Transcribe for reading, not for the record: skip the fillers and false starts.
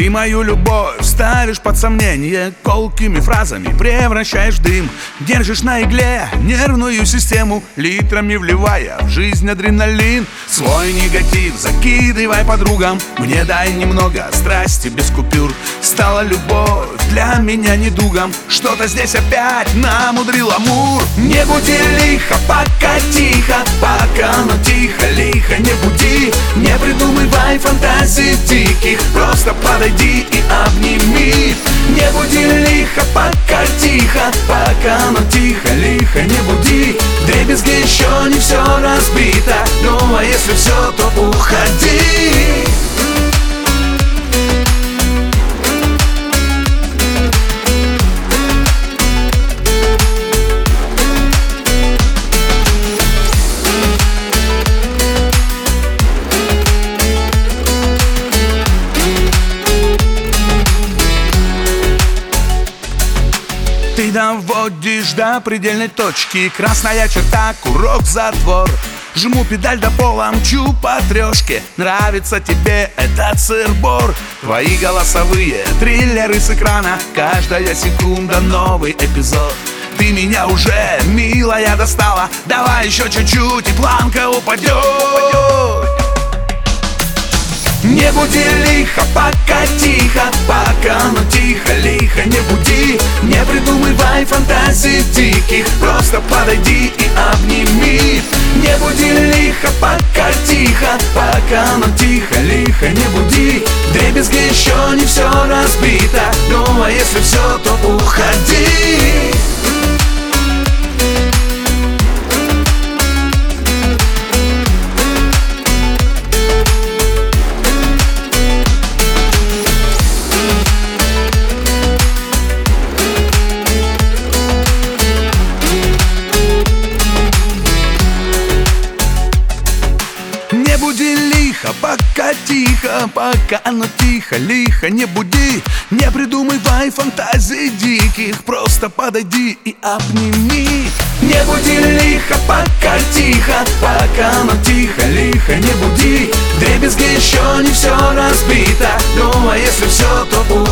Ты мою любовь ставишь под сомнение, колкими фразами превращаешь в дым. Держишь на игле нервную систему, литрами вливая в жизнь адреналин. Свой негатив закидывай подругам, мне дай немного страсти без купюр. Стала любовь для меня недугом, что-то здесь опять намудрил амур. Не буди лихо, пока тихо, пока оно тихо, лихо не буди. Не придумывай фантазий диких, просто подойди и обними. Не буди лихо, пока тихо, пока оно тихо, лихо не буди. Вдребезги еще не все разбито, ну а если все, то уходи. Ты доводишь до предельной точки, красная черта, курок, затвор. Жму педаль до пола, мчу по трешке. Нравится тебе этот сыр-бор? Твои голосовые триллеры с экрана, каждая секунда новый эпизод. Ты меня уже, милая, достала, давай еще чуть-чуть и планка упадет. Не буди лихо, пока тихо, пока оно тихо, лихо не буди. Не придумывай фантазий диких, просто подойди и обними. Не буди лихо, пока тихо, пока оно тихо, лихо не буди. Вдребезги еще не все разбито, ну а если все, то уходи. Не буди лихо, пока тихо, пока оно тихо, лихо не буди. Не придумывай фантазий диких, просто подойди и обними. Не буди лихо, пока тихо, пока оно тихо, лихо не буди. Вдребезги еще не все разбито, ну а если все, то